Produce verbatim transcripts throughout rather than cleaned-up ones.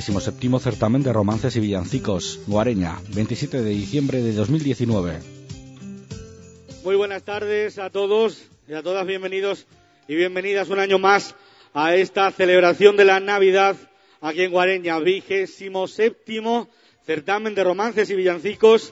veintisiete certamen de romances y villancicos, Guareña, veintisiete de diciembre de dos mil diecinueve. Muy buenas tardes a todos y a todas, bienvenidos y bienvenidas un año más a esta celebración de la Navidad aquí en Guareña, vigésimo séptimo certamen de romances y villancicos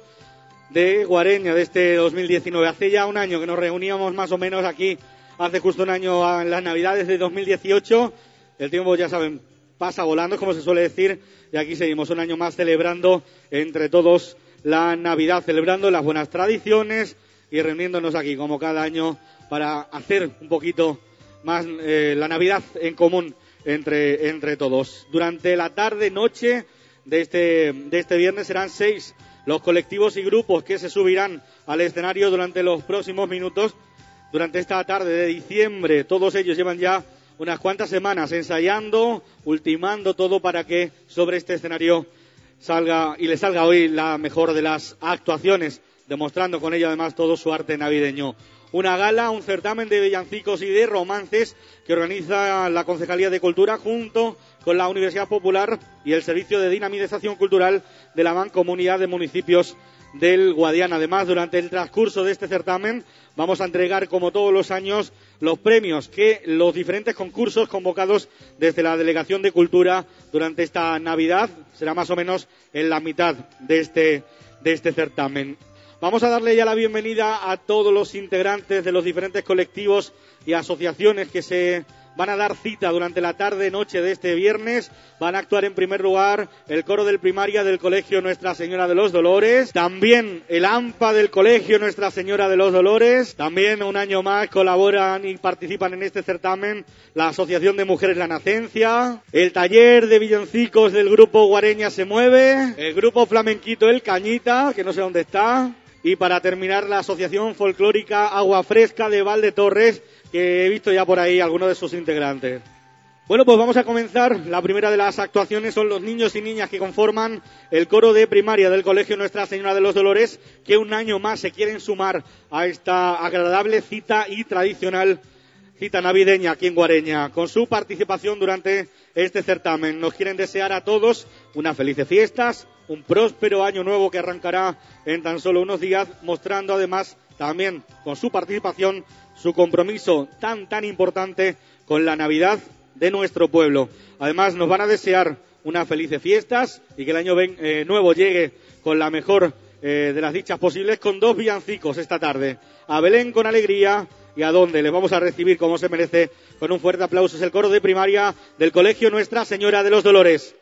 de Guareña de este dos mil diecinueve. Hace ya un año que nos reuníamos más o menos aquí, hace justo un año en las Navidades de dos mil dieciocho. El tiempo, ya saben, pasa volando, como se suele decir, y aquí seguimos un año más celebrando entre todos la Navidad, celebrando las buenas tradiciones y reuniéndonos aquí como cada año para hacer un poquito más eh, la Navidad en común entre, entre todos. Durante la tarde-noche de este, de este viernes serán seis los colectivos y grupos que se subirán al escenario durante los próximos minutos. Durante esta tarde de diciembre, todos ellos llevan ya unas cuantas semanas ensayando, ultimando todo para que sobre este escenario salga y le salga hoy la mejor de las actuaciones, demostrando con ello además todo su arte navideño. Una gala, un certamen de villancicos y de romances que organiza la Concejalía de Cultura junto con la Universidad Popular y el Servicio de Dinamización Cultural de la Mancomunidad de Municipios del Guadiana. Además, durante el transcurso de este certamen vamos a entregar, como todos los años, los premios que los diferentes concursos convocados desde la Delegación de Cultura durante esta Navidad, será más o menos en la mitad de este, de este certamen. Vamos a darle ya la bienvenida a todos los integrantes de los diferentes colectivos y asociaciones que se van a dar cita durante la tarde-noche de este viernes. Van a actuar en primer lugar el coro del primaria del Colegio Nuestra Señora de los Dolores, también el AMPA del Colegio Nuestra Señora de los Dolores, también un año más colaboran y participan en este certamen la Asociación de Mujeres La Nacencia, el taller de villancicos del grupo Guareña Se Mueve, el grupo flamenquito El Cañita, que no sé dónde está, y para terminar la Asociación Folclórica Agua Fresca de Valdetorres, que he visto ya por ahí algunos de sus integrantes. Bueno, pues vamos a comenzar. La primera de las actuaciones son los niños y niñas que conforman el coro de primaria del Colegio Nuestra Señora de los Dolores, que un año más se quieren sumar a esta agradable cita y tradicional cita navideña aquí en Guareña. Con su participación durante este certamen nos quieren desear a todos unas felices fiestas, un próspero año nuevo que arrancará en tan solo unos días, mostrando además también con su participación su compromiso tan tan importante con la Navidad de nuestro pueblo. Además nos van a desear unas felices fiestas y que el año ven, eh, nuevo llegue con la mejor eh, de las dichas posibles, con dos villancicos esta tarde. A Belén con alegría y a dónde les vamos a recibir como se merece con un fuerte aplauso. Es el coro de primaria del Colegio Nuestra Señora de los Dolores.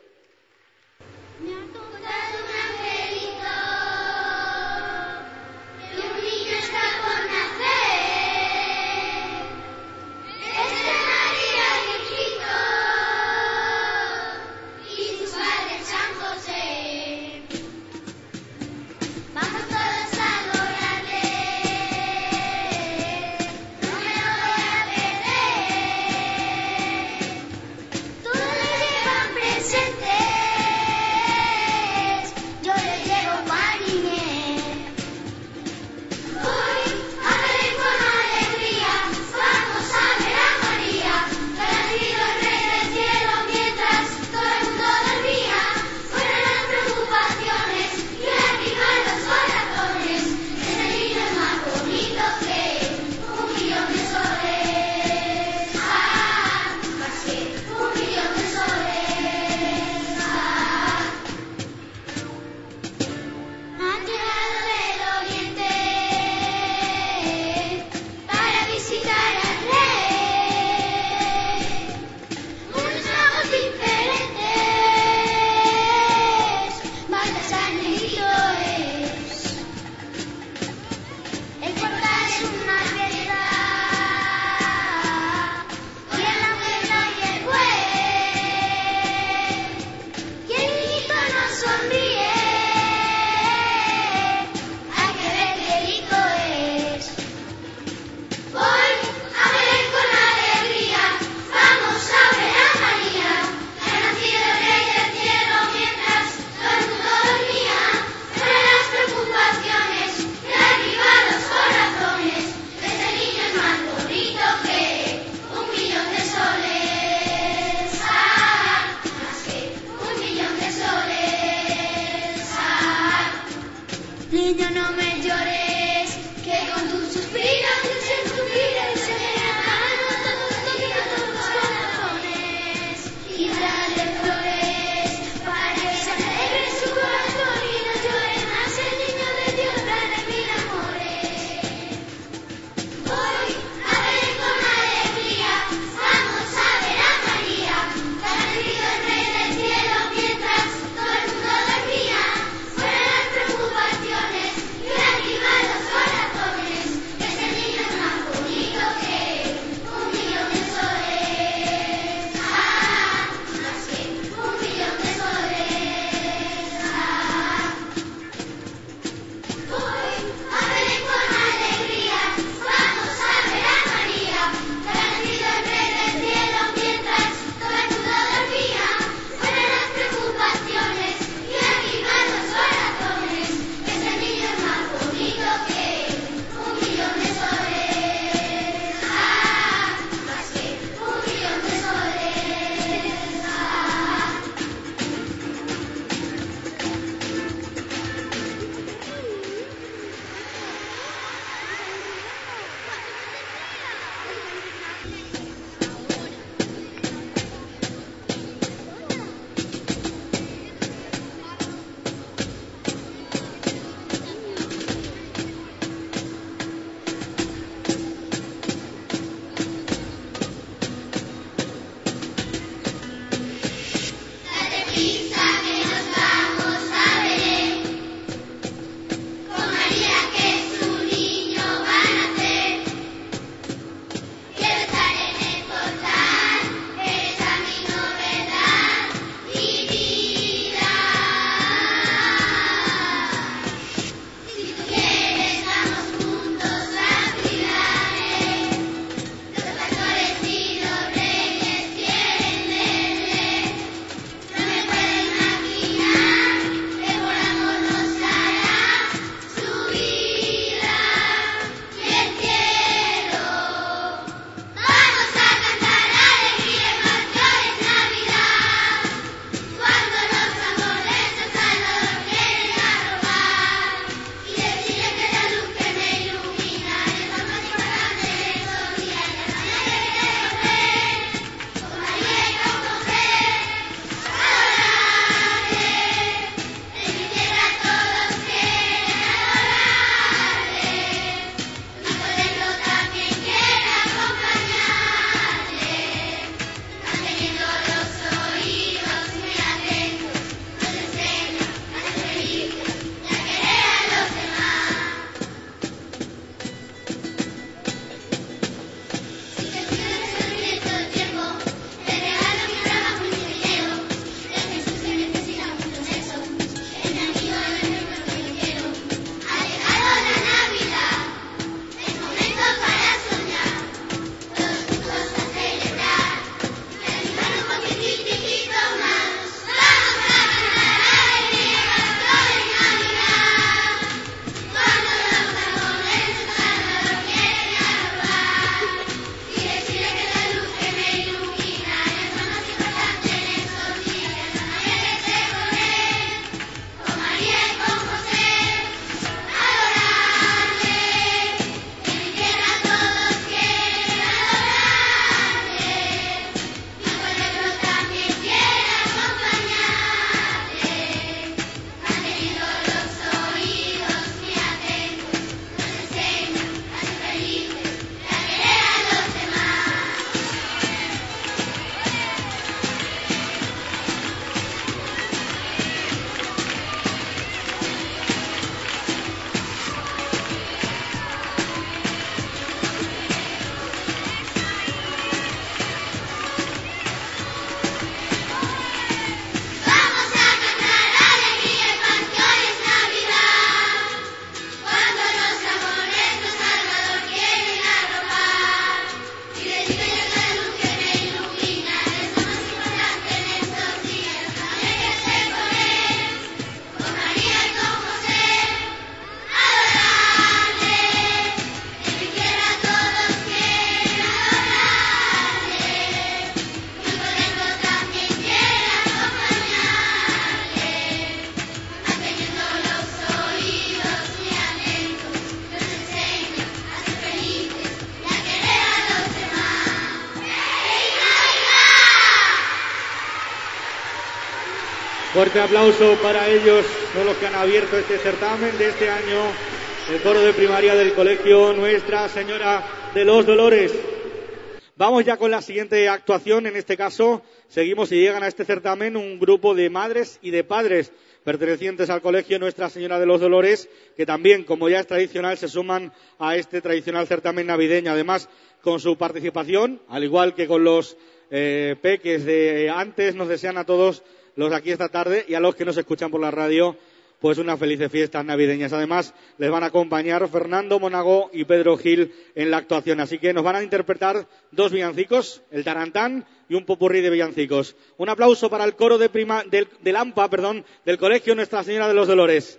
Presente Niño, no me llores, que con tus suspiros y sin suspiros se me acaban todos los corazones. Y dale flores para que se alegre su corazón y no llore más el niño de Dios, trae mil amores. Hoy a ver con alegría, vamos a ver a María, que ha nacido el Rey del cielo mientras todo el mundo dormía. Fuera las preocupaciones, que Fuerte aplauso para ellos, son los que han abierto este certamen de este año, el coro de primaria del colegio Nuestra Señora de los Dolores. Vamos ya con la siguiente actuación, en este caso seguimos y llegan a este certamen un grupo de madres y de padres pertenecientes al colegio Nuestra Señora de los Dolores, que también, como ya es tradicional, se suman a este tradicional certamen navideño. Además, con su participación, al igual que con los eh, peques de antes, nos desean a todos los de aquí esta tarde y a los que nos escuchan por la radio, pues unas felices fiestas navideñas. Además, les van a acompañar Fernando Monago y Pedro Gil en la actuación. Así que nos van a interpretar dos villancicos, el tarantán y un popurrí de villancicos. Un aplauso para el coro de prima, del, del AMPA, perdón, del colegio Nuestra Señora de los Dolores.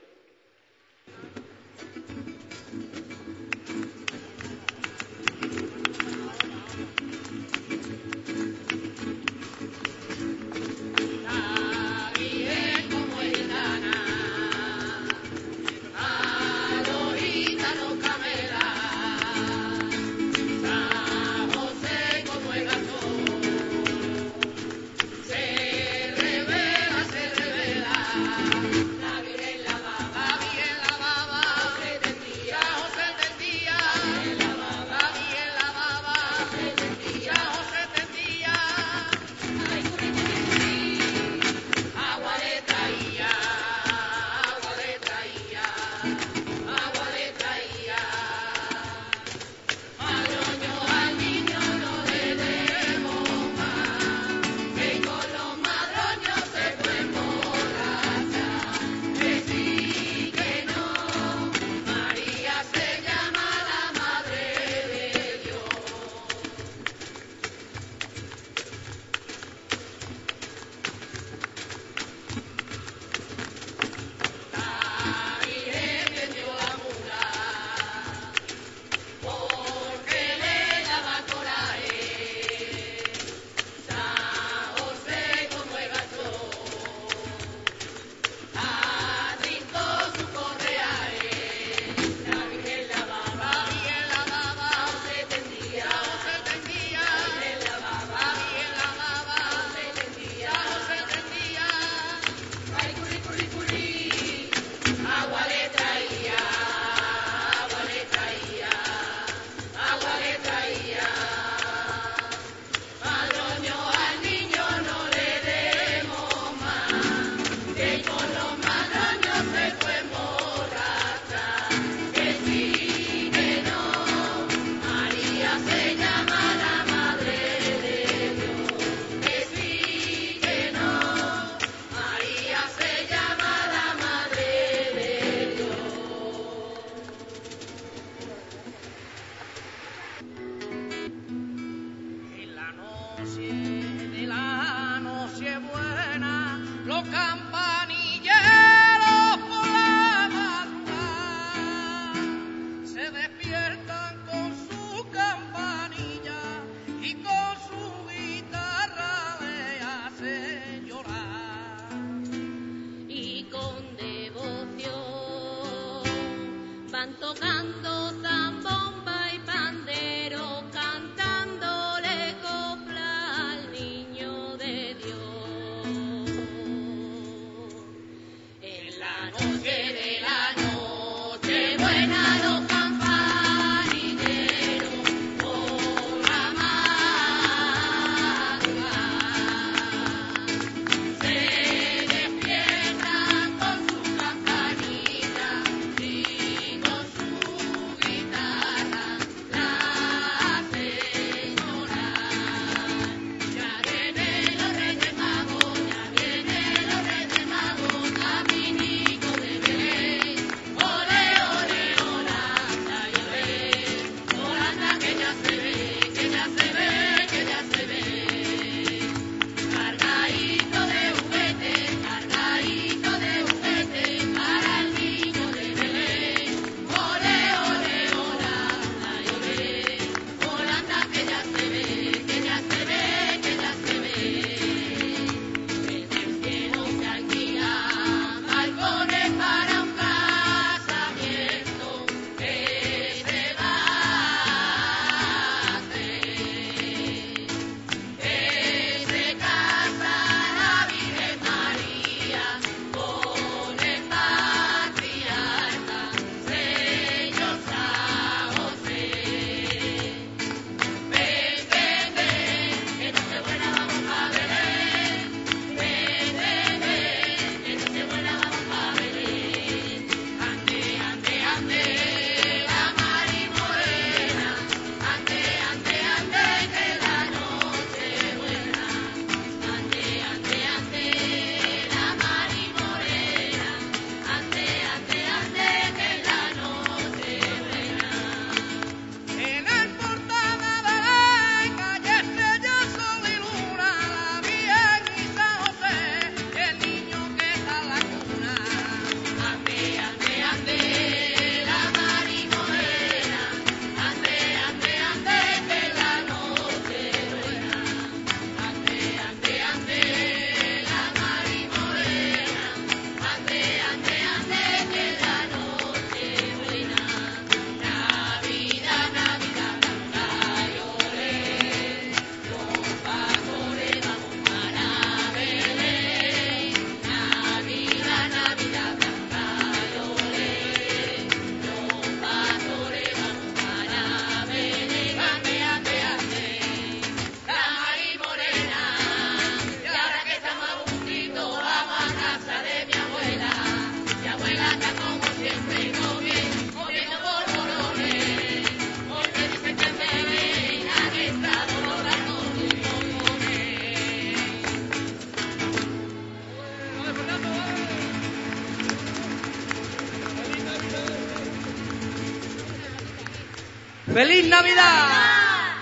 ¡Feliz Navidad!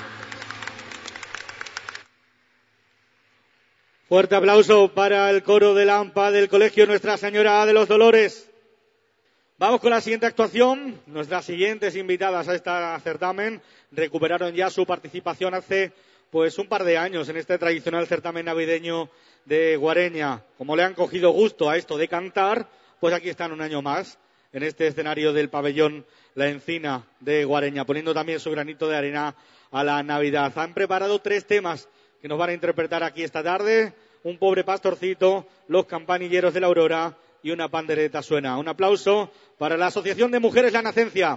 Fuerte aplauso para el coro de la AMPA del Colegio Nuestra Señora de los Dolores. Vamos con la siguiente actuación. Nuestras siguientes invitadas a este certamen recuperaron ya su participación hace pues un par de años en este tradicional certamen navideño de Guareña. Como le han cogido gusto a esto de cantar, pues aquí están un año más en este escenario del pabellón La Encina de Guareña, poniendo también su granito de arena a la Navidad. Han preparado tres temas que nos van a interpretar aquí esta tarde: Un pobre pastorcito, Los campanilleros de la aurora y Una pandereta suena. Un aplauso para la Asociación de Mujeres La Nacencia.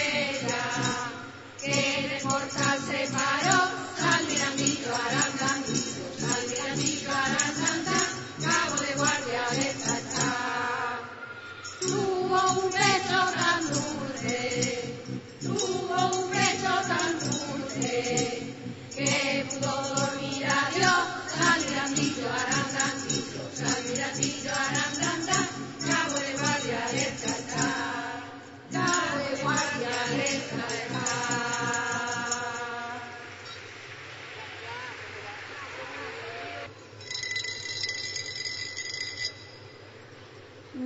Que de portal se paró, San Mirandillo, Arandán.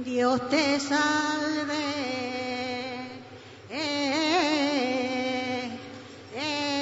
Dios te salve. Eh, eh,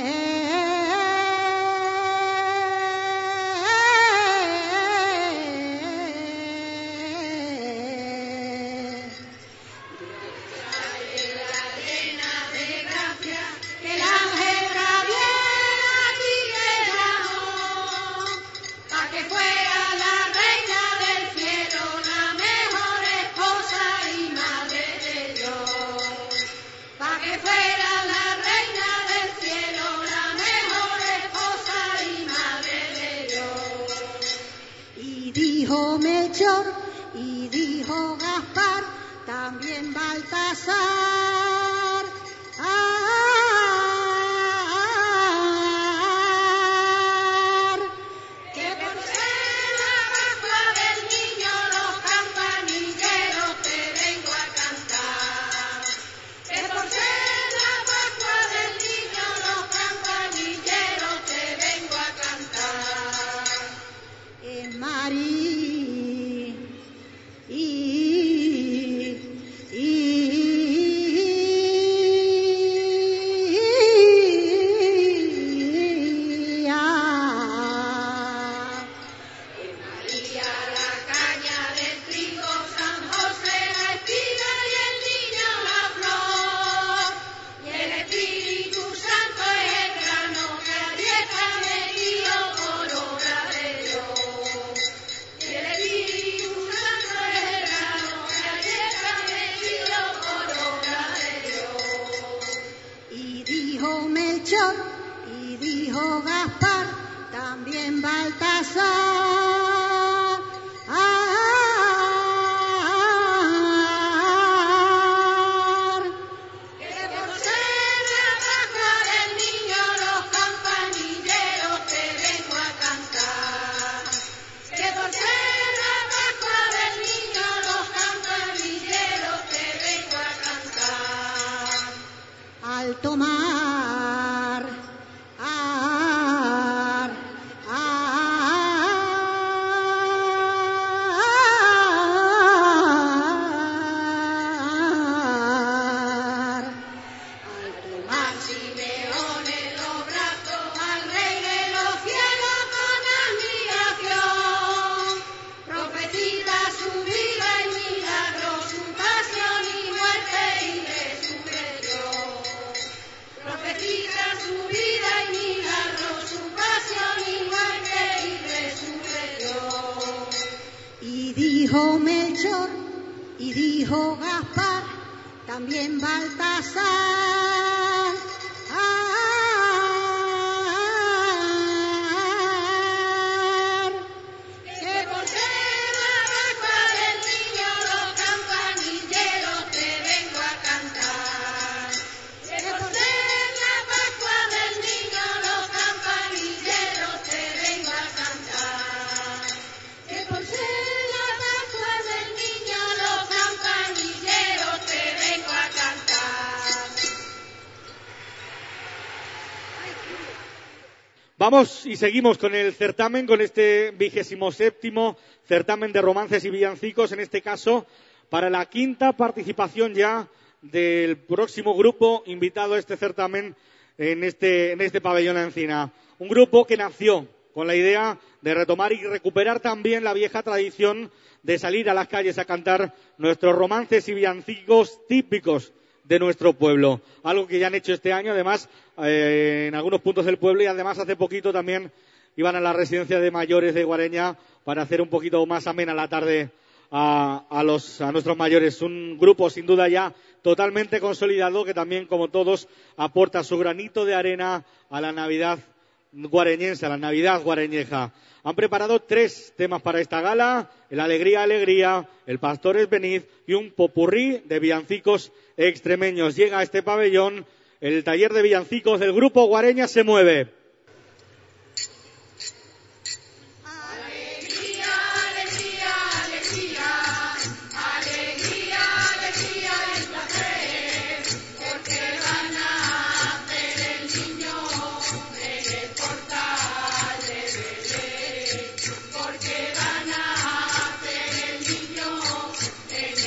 que el ángel Gabriel a ti te llamó, pa' que fuera la reina del cielo, la mejor esposa y madre de Dios. Pa' que fuera la reina del cielo, la mejor esposa y madre de Dios. Y dijo Melchor, y dijo Gaspar, también Baltasar. Ah, que por ser la Pascua del niño los campanilleros te vengo a cantar. Que por ser la Pascua del niño los campanilleros te vengo a cantar. En María y y dijo Gaspar, también Baltasar. Ah, que por ser la Pascua del niño los campanilleros te vengo a cantar. Que por ser la Pascua del niño los campanilleros te vengo a cantar. Alto mar, ar, ar. Alto mar, Simeón en los brazos al Rey de los cielos con admiración. Profetiza su vida y milagro, su pasión y muerte y resurrección. Profetiza su vida y milagro, su pasión y muerte y resurrección. Y dijo Melchor, y dijo Gaspar, también Baltasar. Ah, que por ser la Pascua del niño los campanilleros te vengo a cantar. Que por ser la Pascua del niño los campanilleros te vengo a cantar. Que por ser la Pascua del niño los campanilleros te vengo a cantar. Vamos y seguimos con el certamen, con este vigésimo séptimo certamen de romances y villancicos, en este caso para la quinta participación ya del próximo grupo invitado a este certamen en este, en este pabellón Encina. Un grupo que nació con la idea de retomar y recuperar también la vieja tradición de salir a las calles a cantar nuestros romances y villancicos típicos de nuestro pueblo. Algo que ya han hecho este año, además, eh, en algunos puntos del pueblo, y además hace poquito también iban a la residencia de mayores de Guareña para hacer un poquito más amena la tarde a, a, los, a nuestros mayores. Un grupo sin duda ya totalmente consolidado que también, como todos, aporta su granito de arena a la Navidad guareñense, a la Navidad guareñeja. Han preparado tres temas para esta gala: el Alegría, Alegría, el Pastor es Venid y un popurrí de villancicos extremeños. Llega a este pabellón el taller de villancicos del grupo Guareña se mueve. Porque van a hacer el niño en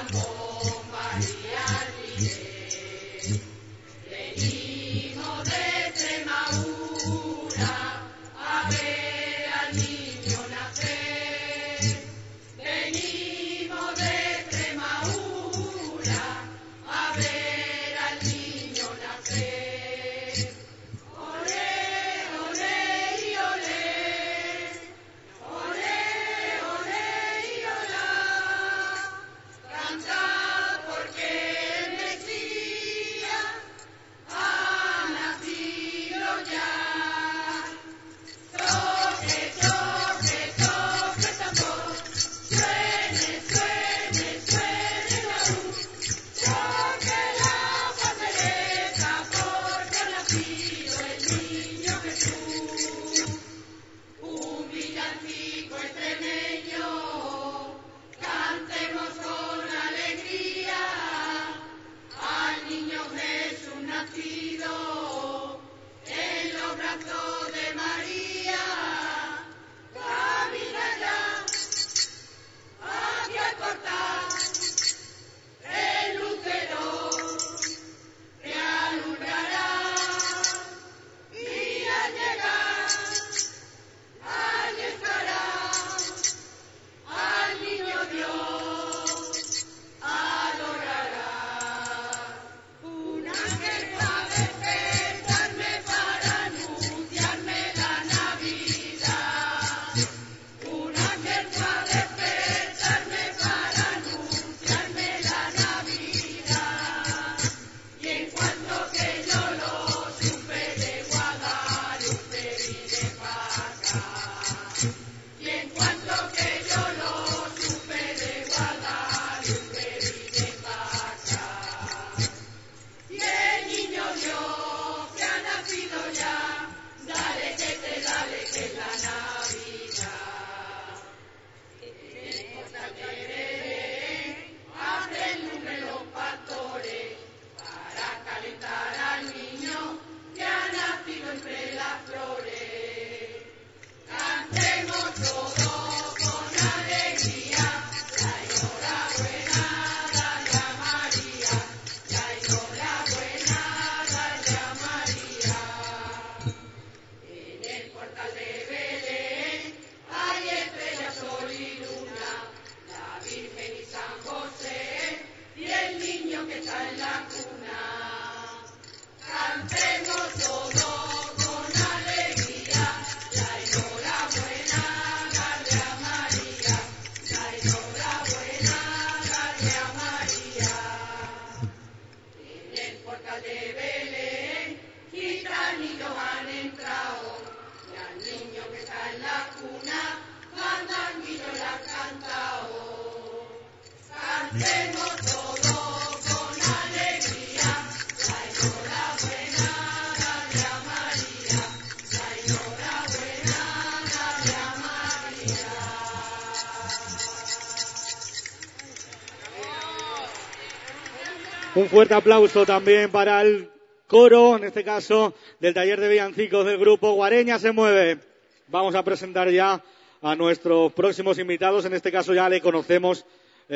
Un fuerte aplauso también para el coro, en este caso, del taller de villancicos del grupo Guareña se mueve. Vamos a presentar ya a nuestros próximos invitados. En este caso ya le conocemos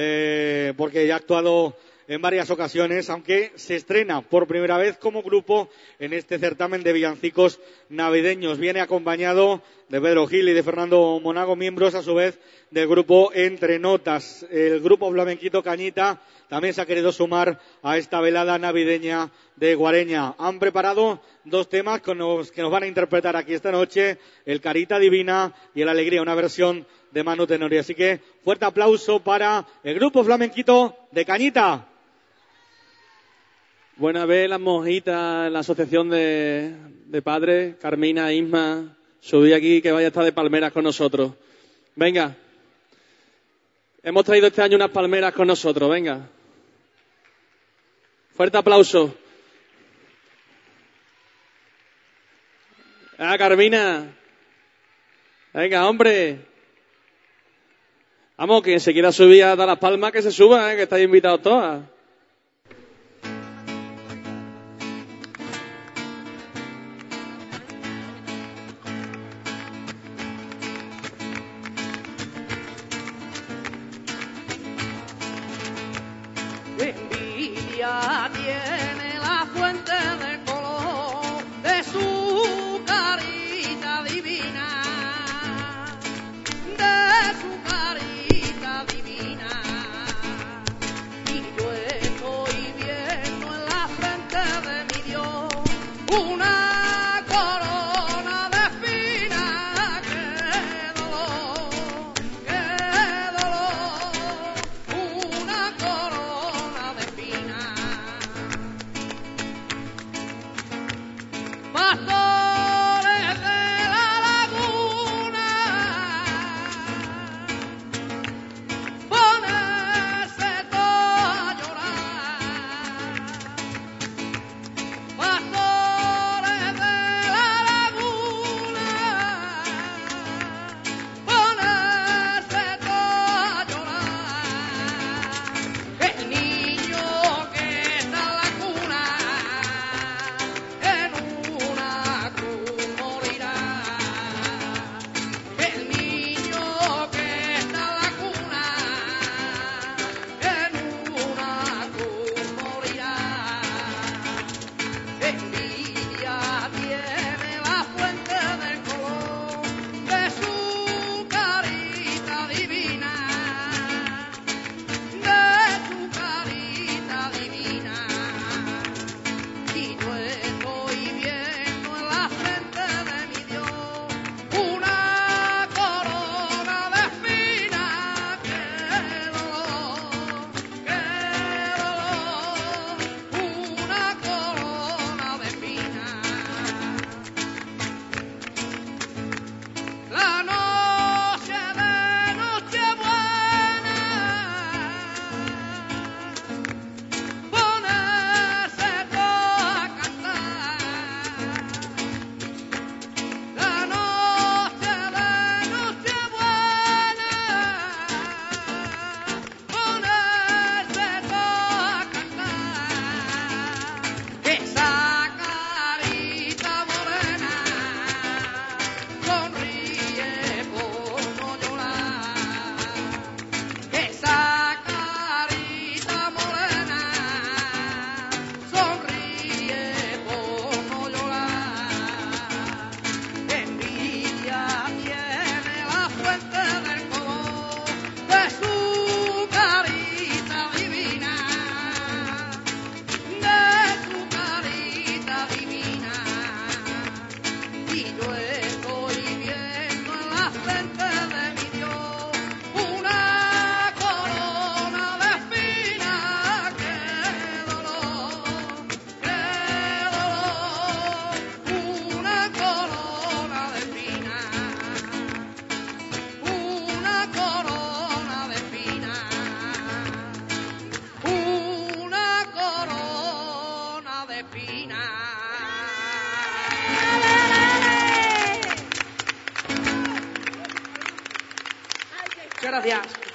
eh, porque ya ha actuado en varias ocasiones, aunque se estrena por primera vez como grupo en este certamen de villancicos navideños. Viene acompañado de Pedro Gil y de Fernando Monago, miembros a su vez del grupo Entre Notas. El grupo flamenquito Cañita también se ha querido sumar a esta velada navideña de Guareña. Han preparado dos temas con los que nos van a interpretar aquí esta noche, el Carita Divina y el Alegría, una versión de Manu Tenori. Así que fuerte aplauso para el grupo flamenquito de Cañita. Buena vez las monjitas en la asociación de, de padres, Carmina, Isma, subí aquí que vaya a estar de palmeras con nosotros. Venga, hemos traído este año unas palmeras con nosotros, venga. Fuerte aplauso. Ah, Carmina. Venga, hombre. Vamos, quien se quiera subir a dar las palmas, que se suba, ¿eh? Que estáis invitados todas.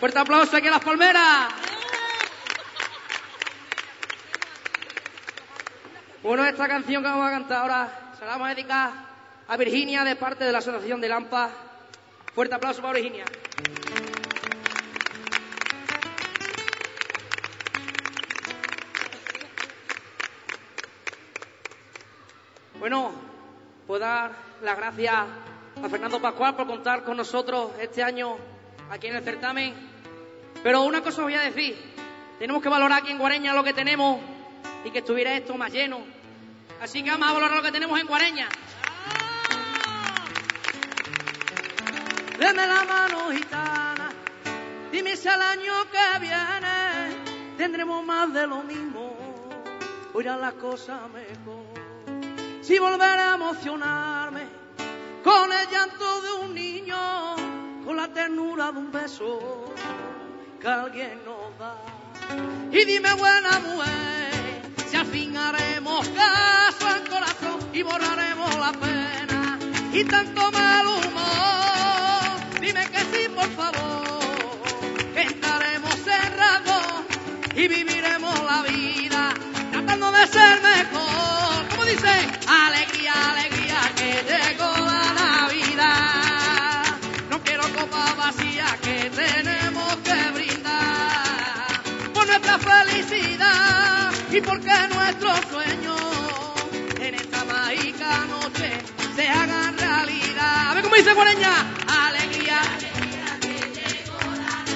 Fuerte aplauso aquí a Las Palmeras. Bueno, esta canción que vamos a cantar ahora se la vamos a dedicar a Virginia de parte de la Asociación de Lampa. Fuerte aplauso para Virginia. Bueno, puedo dar las gracias a Fernando Pascual por contar con nosotros este año aquí en el certamen. Pero una cosa os voy a decir, tenemos que valorar aquí en Guareña lo que tenemos y que estuviera esto más lleno. Así que vamos a valorar lo que tenemos en Guareña. Deme la mano, gitana, dime si al año que viene tendremos más de lo mismo, o irán las cosas mejor. Si volveré a emocionarme con el llanto de un niño, con la ternura de un beso que alguien nos da. Y dime, buena mujer, si al fin haremos caso al corazón y borraremos la pena y tanto mal humor. Dime que sí, por favor, que estaremos cerrados y viviremos la vida tratando de ser mejor. Como dice, alegría, alegría, que llegó la Navidad. No quiero copa vacía, que tenemos que brindar por nuestra felicidad y porque nuestros sueños en esta mágica noche se hagan realidad. A ver cómo dice Guareña, alegría, alegría, que llegó la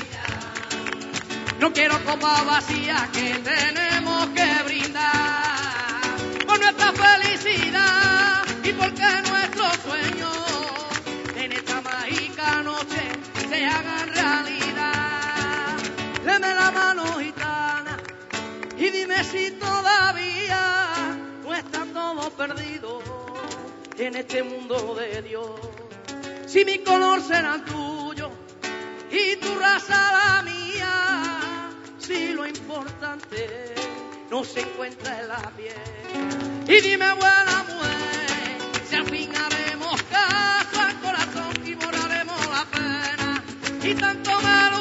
Navidad. No quiero copa vacía, que tenemos que brindar por nuestra felicidad y porque nuestros sueños en esta mágica noche se hagan realidad. Deme la mano, gitana, y dime si todavía no está todo perdido en este mundo de Dios. Si mi color será el tuyo y tu raza la mía, si lo importante no se encuentra en la piel. Y dime, buena mujer, si al fin haremos caso al corazón y borraremos la pena y tanto mal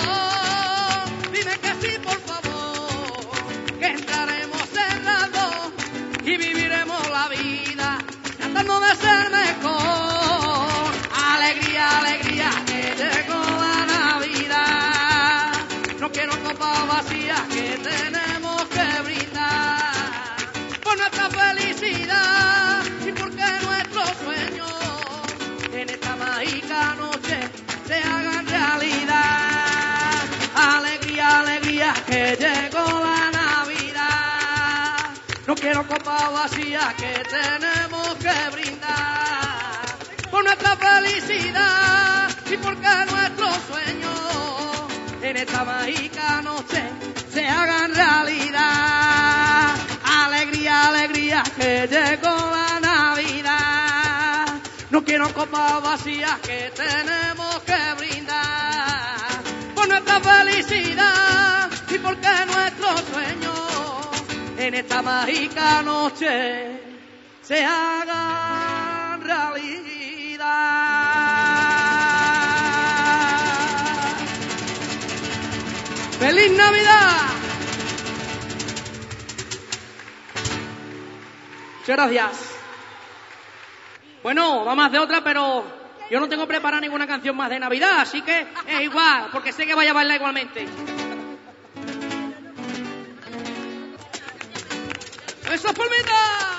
humor. Dime que sí, por favor, que estaremos cerrados y viviremos la vida tratando de ser mejor. Alegría, alegría, que llegó la Navidad. No quiero copa vacía, que tenemos que brindar por nuestra felicidad y porque nuestros sueños en esta mágica noche se hagan realidad. Alegría, alegría, que llegó la Navidad. No quiero copa vacía, que tenemos que brindar por nuestra felicidad y porque nuestros sueños en esta mágica noche se hagan realidad. Alegría, alegría, que llegó la Navidad. No quiero copa vacía, que tenemos que brindar por nuestra felicidad y porque nuestros sueños en esta mágica noche se hagan realidad. ¡Feliz Navidad! Muchas gracias. Bueno, vamos a hacer otra, pero yo no tengo preparada ninguna canción más de Navidad, así que es igual, porque sé que vaya a bailar igualmente. ¡Eso, palmitas!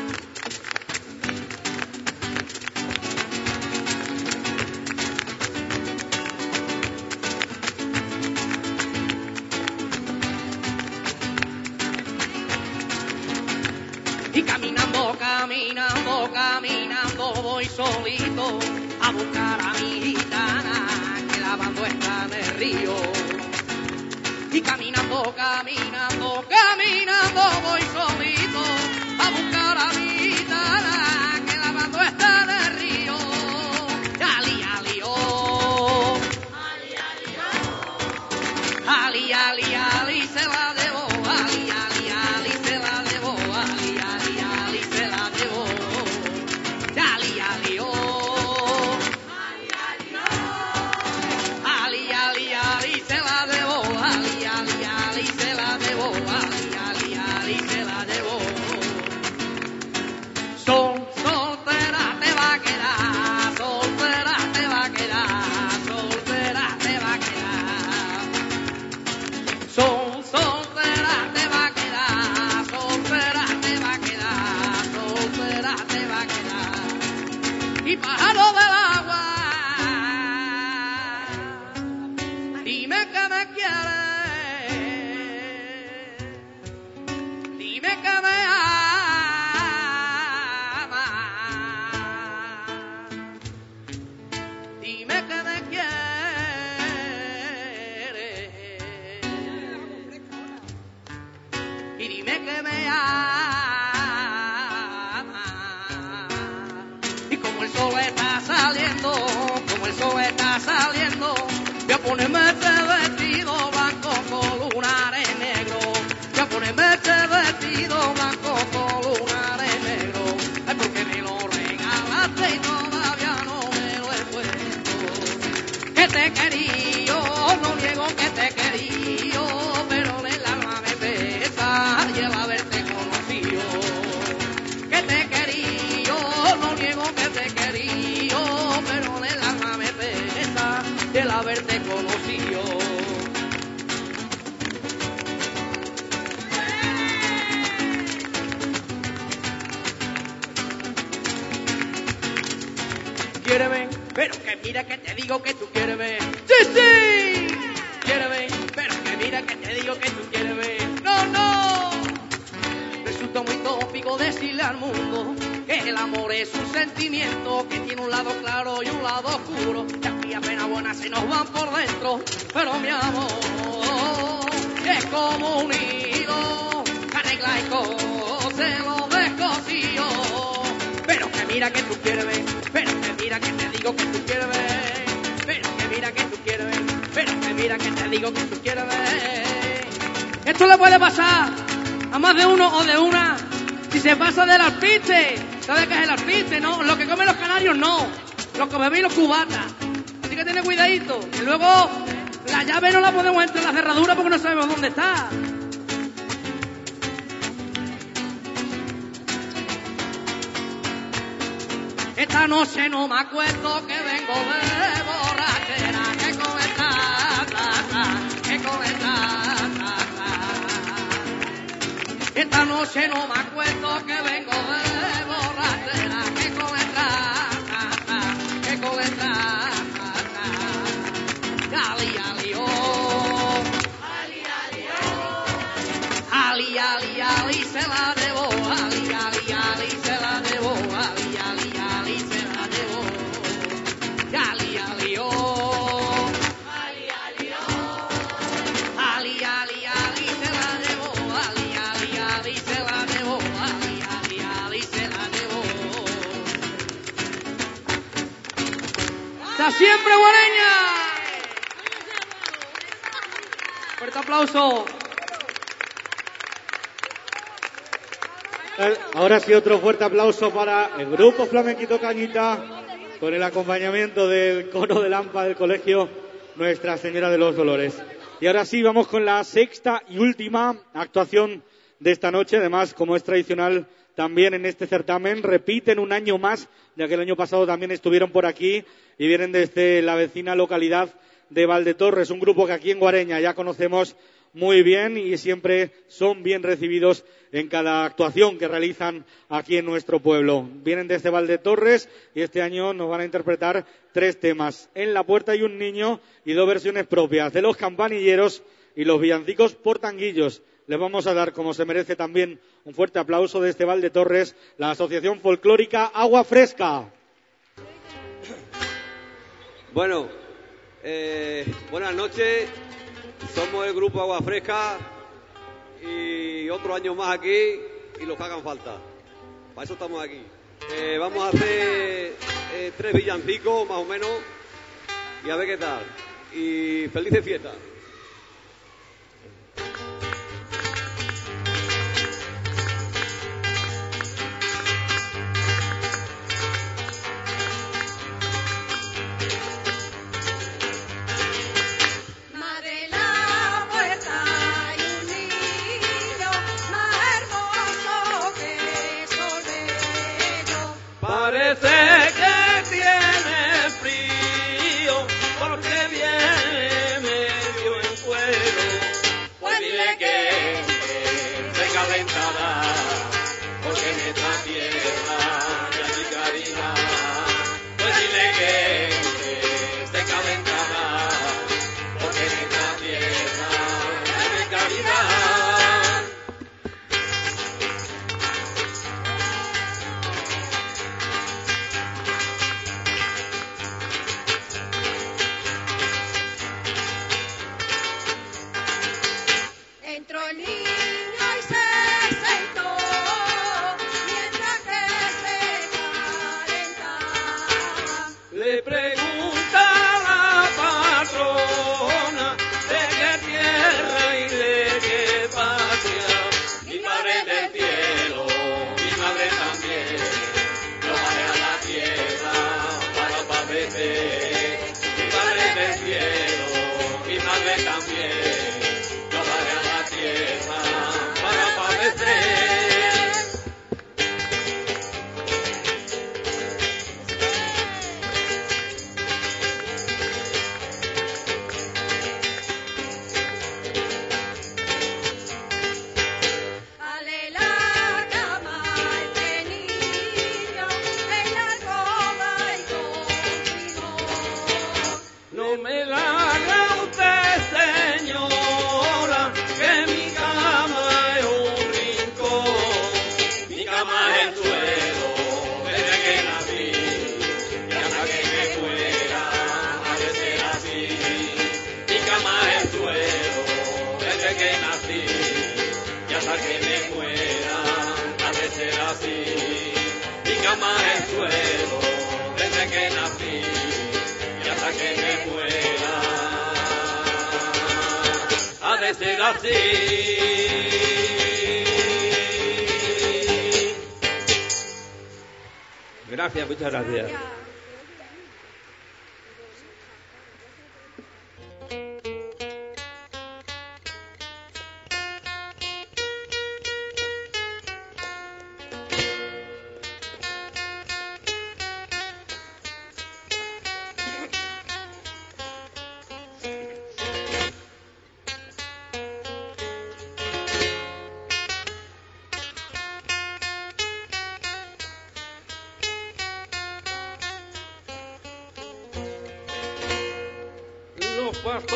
Y caminando, caminando, caminando voy solito a buscar a mi gitana que lavando está en el río. Y caminando, caminando, caminando voy solito a buscar a mi gitana que lavando está en el río. Ali, ali, oh. Ali, ali, oh. Ali, ali, ali, se la llevó. Ali, ali, ali, se la llevó. Ali, ali, ali, se la llevó. Ali, ali, oh. Ali, ali, oh. Ali, ali, ali. ali, ali, ali, se la llevó. Sol, soltera te va a quedar, soltera te va a quedar, soltera te va a quedar. Sol, soltera te va a quedar, soltera te va a quedar, soltera te va a quedar. Y pájaro del agua, dime que me quieres, dime que me amas, dime que me quieres y dime que me amas. Y como el sol está saliendo, como el sol está saliendo, voy a ponerme este vestido blanco con lunares negros. Voy a ponerme este vestido blanco con lunares negros. Ay, porque me lo regalaste y todavía no me lo he puesto. Que te quería, no niego que te quería, pero el alma me pesa y el haberte conocido. Que te quería, no niego que te quería, pero el alma me pesa y el haberte conocido. Quiere ver, pero que mira que te digo que tú quieres ver. ¡Sí, sí! Quiere ver, pero que mira que te digo que tú quieres ver. ¡No, no! Resulta muy tópico decirle al mundo que el amor es un sentimiento que tiene un lado claro y un lado oscuro. Las frías penas buenas se nos van por dentro, pero mi amor es como un hilo que arregla y cose lo descosío. Pero que mira que tú quieres ver, pero que mira que te digo que tú quieres ver, pero que mira que tú quieres ver, pero que mira que te digo que tú quieres ver. Esto le puede pasar a más de uno o de una si se pasa del alpiste. ¿Sabes qué es el alpiste, no? Lo que comen los canarios no, los que beben los cubatas. Así que tiene cuidadito, que luego la llave no la podemos entrar en la cerradura porque no sabemos dónde está. Esta noche no me acuerdo que vengo de borrachera, que con esta taza, que con esta taza. Esta noche no me acuerdo que vengo de borrachera, que con esta taza, que con esta taza. Ali, ali, oh. Ali, ali, oh. Ali, ali, ali, se la debo, ali, ali, ali, se la debo, ali, ali. Ali, ali, oh. Ali, ali, oh. Ali, ali, ali, se la debo. Ali, ali, ali, se la debo. Ali, ali, ali, se la debo. ¡Está siempre Guareña! Fuerte aplauso. Ahora sí, otro fuerte aplauso para el grupo Flamenquito Cañita, con el acompañamiento del coro de Lampa del colegio Nuestra Señora de los Dolores. Y ahora sí, vamos con la sexta y última actuación de esta noche. Además, como es tradicional también en este certamen, repiten un año más, ya que el año pasado también estuvieron por aquí y vienen desde la vecina localidad de Valdetorres, un grupo que aquí en Guareña ya conocemos muy bien y siempre son bien recibidos en cada actuación que realizan aquí en nuestro pueblo. Vienen desde Valdetorres y este año nos van a interpretar tres temas: En la puerta hay un niño, y dos versiones propias de Los Campanilleros y Los Villancicos Portanguillos. Les vamos a dar, como se merece también, un fuerte aplauso desde Valdetorres, la Asociación Folclórica Agua Fresca. Bueno, eh, buenas noches. Somos el grupo Agua Fresca y otro año más aquí y los que hagan falta. Para eso estamos aquí. Eh, vamos a hacer eh, tres villancicos más o menos y a ver qué tal. Y felices fiestas. Madre, la puerta hay un niño. esta tierra ya mi caridad, pues dile que se calentará, porque en esta tierra ya mi caridad. Entró el niño y se sentó, mientras que se calentaba. Le pregunta la patrona de qué tierra y de qué patria. Mi padre del cielo, mi madre también. Yo bajé a la tierra para padecer. Mi padre del cielo, mi madre también. Yo bajé a la tierra para padecer. Ale la cama este niño en la alcoba y contigo. No me la haga usted, señora, que mi cama es un rincón. Mi cama es el suelo desde que nací, y hasta que me muera ha de ser así. Mi cama es el suelo desde que nací, y hasta que me muera ha de ser así. Mi cama es el suelo desde que nací, y hasta que me muera ha de ser así. Gracias, muchas gracias. Los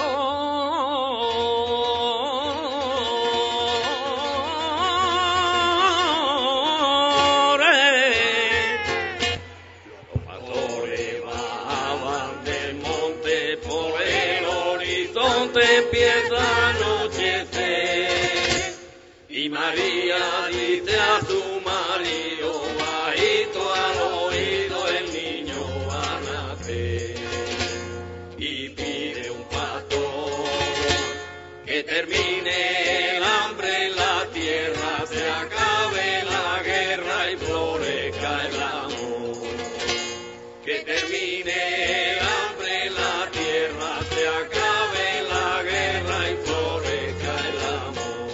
pastores, los pastores bajaban del monte por el horizonte, empieza a anochecer, y María dice a su marido bajito al oído, el niño va a nacer. Y pide un pastor que termine el hambre en la tierra, se acabe la guerra y florezca el amor. Que termine el hambre en la tierra, se acabe la guerra y florezca el amor.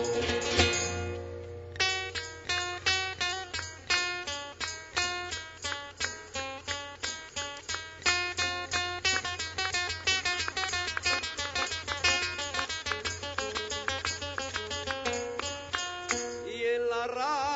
Y en la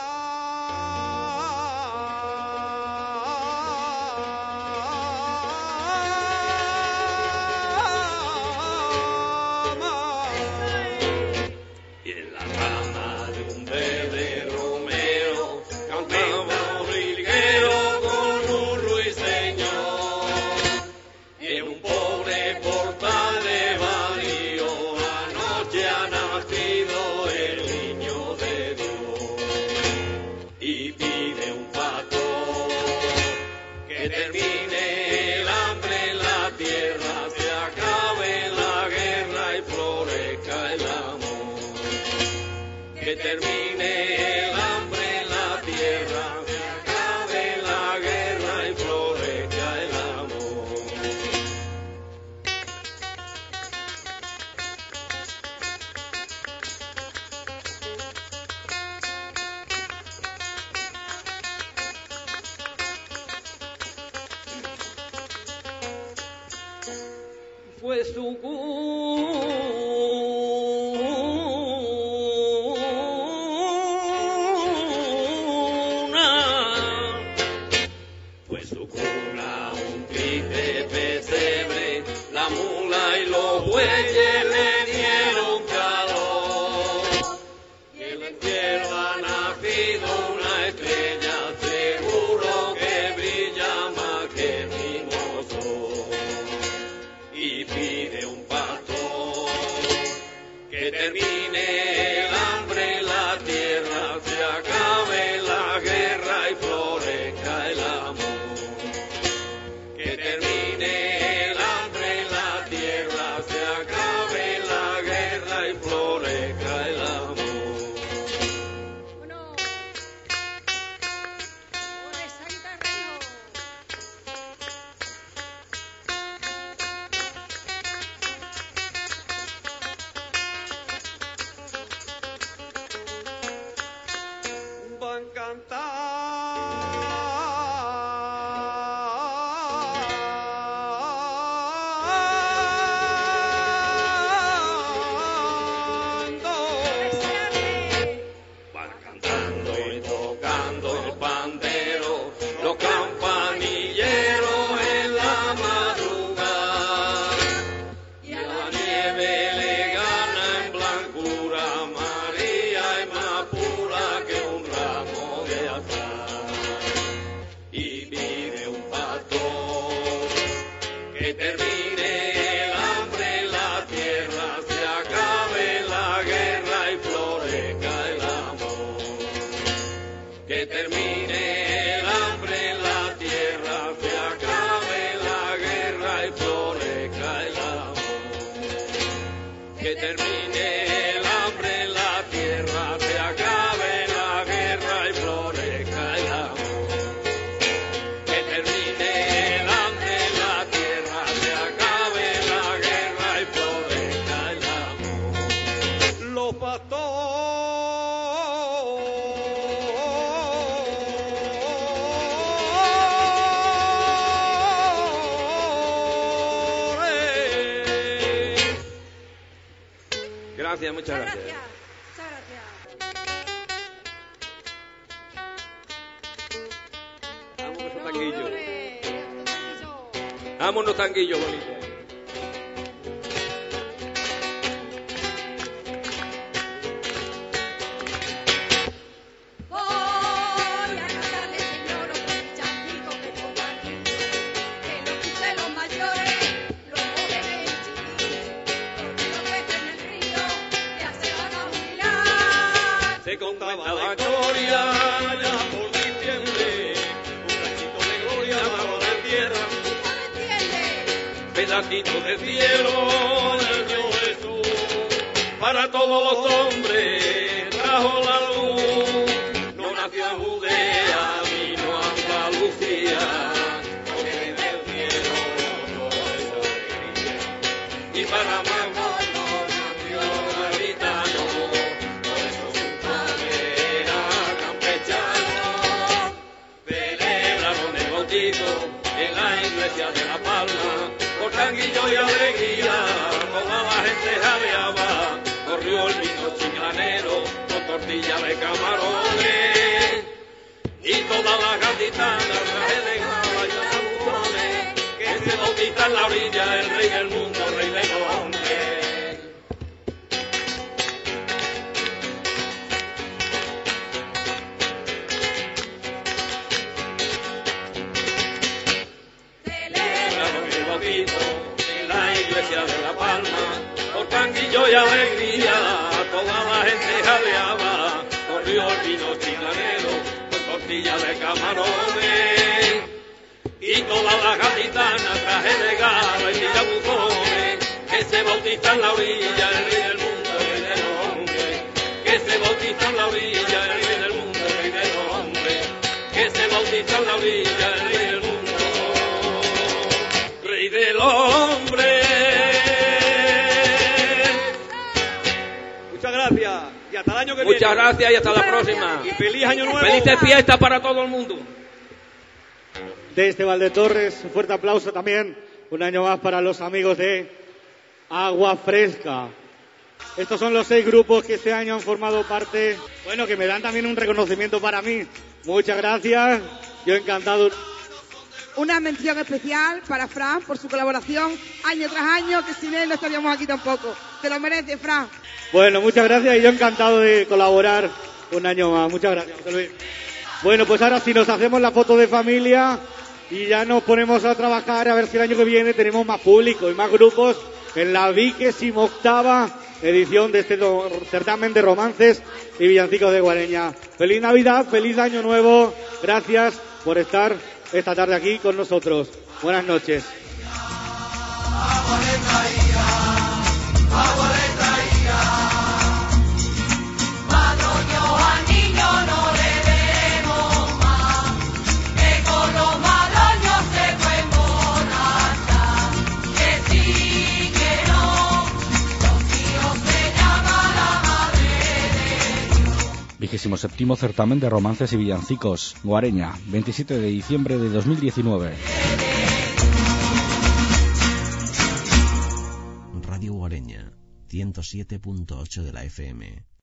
rama, y en la rama de un verde romero cantaba un jilguero con un ruiseñor. En un pobre portal de Barío anoche ha nacido el niño de Dios. Y pide un pastor que termine el hambre en la tierra, se acabe la guerra y florezca el amor. Que termine el hambre en la tierra, se acabe la guerra y florezca el amor. Fue su cuna que termine el hambre en la tierra, se acabe la guerra y florezca el amor. Que termine el hambre en la tierra, se acabe la guerra y florezca el amor. Que termine el hambre en la tierra, se acabe la guerra y florezca el amor. Los pastores. Gracias, muchas gracias. Muchas gracias. Vámonos, tanguillo. Hombre, tanguillo. Vámonos, tanguillo, bonito. Voy a cantarle, señor, otro villancico que tengo aquí, que lo escuchen los mayores, los jóvenes y chiquillos, porque los peces en el río ya se van a jubilar. Se contaba la historia ya por diciembre, un pedacito de gloria bajo la tierra, ¿No me entiendes? pedacito de cielo, el niño Jesús, para todos los hombres trajo la luz, no nació en Judea, vino a Andalucía, porque del cielo no es alegría, y para más no nació gaditano, por eso su padre era campechano. Celebraron el bautizo en la iglesia de La Palma, por tanguillo y alegría, toda la gente jadeaba, corrió el vino chiclanero, con tortilla de camarones, y todas las gaditanas traje de grava y zabuzones, que se bautiza en la orilla, el rey del mundo, rey de los hombres. Celebraron el bautizo en la iglesia de La Palma, por tanguillo y alegría, toda la gente jadeaba, corrió el vino chiclanero, con tortilla de camarones, y todas las gaditanas traje de gala y tirabuzones, que se bautiza en la orilla, el rey del mundo, rey de los hombres, que se bautiza en la orilla, el rey del mundo, rey de los hombres, que se bautiza en la orilla, el rey del mundo, rey de los hombres. Muchas gracias y hasta el año que viene. Muchas gracias y hasta la próxima. Y feliz año nuevo. Felices fiestas para todo el mundo. Desde Valdetorres, un fuerte aplauso también, un año más para los amigos de Agua Fresca. Estos son los seis grupos que este año han formado parte, bueno, que me dan también un reconocimiento para mí. Muchas gracias, yo encantado. Una mención especial para Fran por su colaboración año tras año, que sin él no estaríamos aquí tampoco. Te lo merece, Fran. Bueno, muchas gracias y yo encantado de colaborar un año más. Muchas gracias, José Luis. Bueno, pues ahora sí nos hacemos la foto de familia y ya nos ponemos a trabajar a ver si el año que viene tenemos más público y más grupos en la vigésima octava edición de este do- certamen de romances y villancicos de Guareña. Feliz Navidad, feliz Año Nuevo. Gracias por estar esta tarde aquí con nosotros. Buenas noches. Madroño al niño no le demos más, que con los madroños se fue emborrachar, que sí, que no, los tíos se llama la madre de Dios. Vigésimo séptimo certamen de romances y villancicos, Guareña, veintisiete de diciembre de dos mil diecinueve. Radio Guareña, ciento siete punto ocho de la F M.